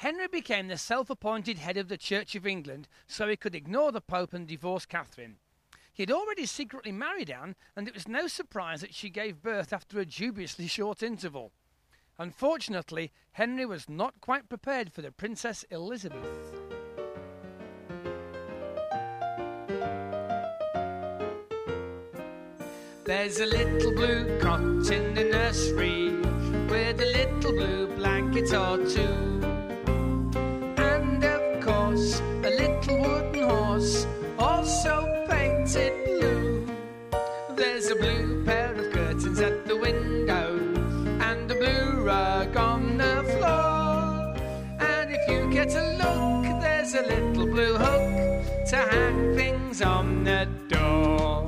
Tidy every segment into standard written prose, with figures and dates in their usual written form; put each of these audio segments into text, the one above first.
Henry became the self-appointed head of the Church of England so he could ignore the Pope and divorce Catherine. He had already secretly married Anne, and it was no surprise that she gave birth after a dubiously short interval. Unfortunately, Henry was not quite prepared for the Princess Elizabeth. There's a little blue cot in the nursery with a little blue blanket or two, and of course a little wooden horse also painted blue. There's a blue pair of curtains at the window and a blue rug on the floor, and if you get a look, there's a little blue hook to hang things on the door.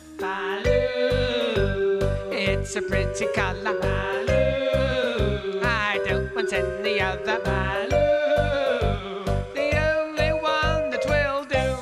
Baloo, it's a pretty colour. Baloo, I don't want any other. Baloo, the only one that will do.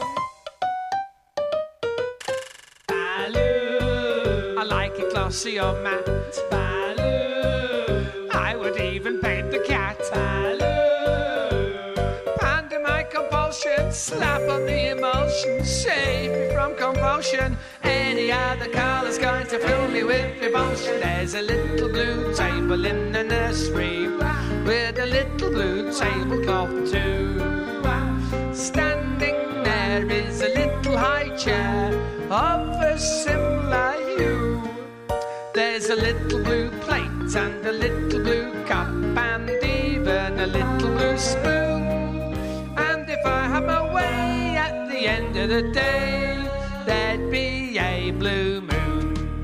Baloo, I like it glossy or matte. Baloo, I would even paint the cat. Baloo, under my compulsion, slap on the emulsion, save me from convulsion. Any other colour's going to fill me with revulsion. There's a little blue table in the nursery with a little blue tablecloth too. Standing there is a little high chair of a similar hue. There's a little blue plate and a little blue cup and even a little blue spoon. And if I have my way at the end of the day, there'd be a blue moon.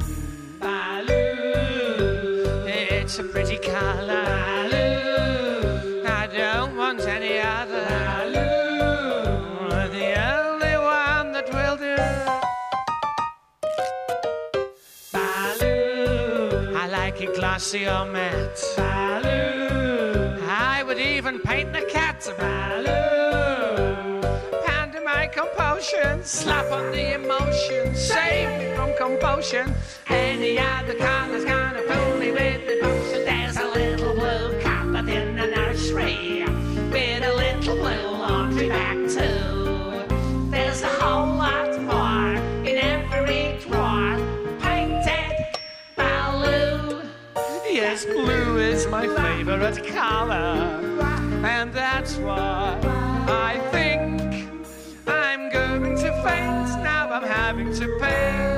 Baloo, it's a pretty colour. Baloo, I don't want any other. Baloo, the only one that will do. Baloo, I like it glossy or matte. Baloo, I would even paint the cat. Baloo, pander my compulsion, slap on the emotion, save me from compulsion. Any other colour's gonna fill me with devotion. There's a little blue carpet in the nursery with a little blue laundry bag too. There's a whole lot more in every drawer painted Baloo. Yes, blue is my favourite colour, and that's why I think I'm going to faint. Now I'm having to pay